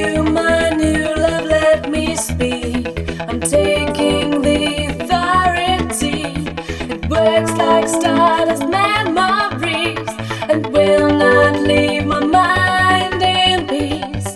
you, my new love, let me speak. I'm taking the authority. It works like stardust memories and will not leave my mind in peace.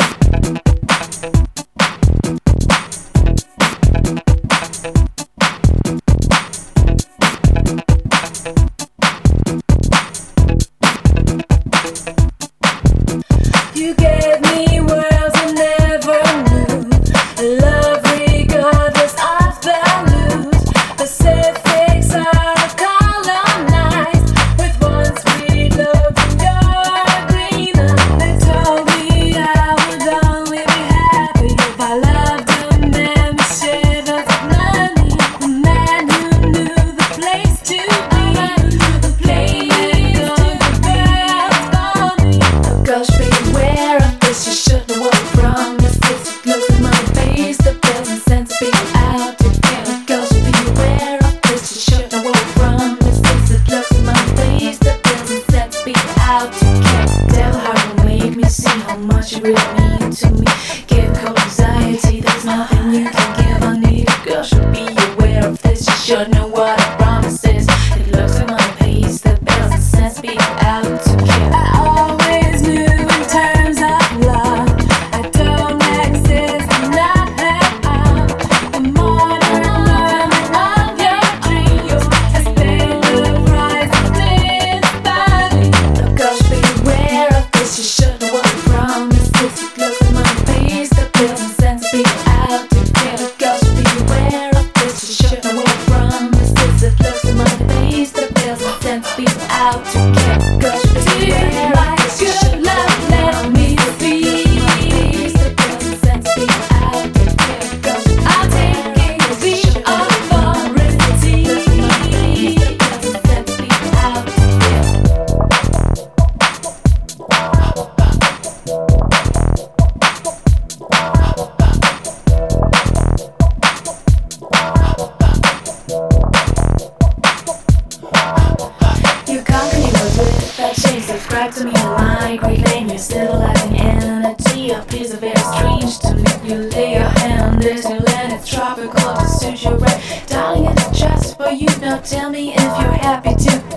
You gave me worlds I never knew, a love regardless of the news. Pacifics are colonized with one sweet look in your green eyes. They told me I would only be happy if I loved a man with shivers of money, a man who knew the place to be, the place to the world for me. Oh gosh, beware of this, you should know what I promised. It looks in my face, the present sense of being out together. Gosh, beware of this, you should know what I promised. It looks in my face, the present sense of being out together. Devil heart will make me see how much you really mean to me. Give cold anxiety, there's nothing you can give. I need a girl, should be aware of this. You should know what I promise is. It looks in my face, the present sense of being out together. I always knew in terms of love, I don't exist, I'm not at the modern learning of your dreams has paid the price of this body. Oh gosh, beware of this, you should know what I promised. It looks in my face, the present sense of being out together. Gosh, beware of this, you should know what I promised. It looks in my face, the present sense of being out together. Gosh, beware of this, you should know what I promised. The present sense of being out together. Gosh, I'm taking the authority. The present sense of being out together. You conquer me with that change. Subscribe to me on my great lane. You're still lacking energy. Your pleas are very strange to me. You lay your hand on this new land. It's tropical to suit your right. Darling, it's just for you. Now tell me if you're happy to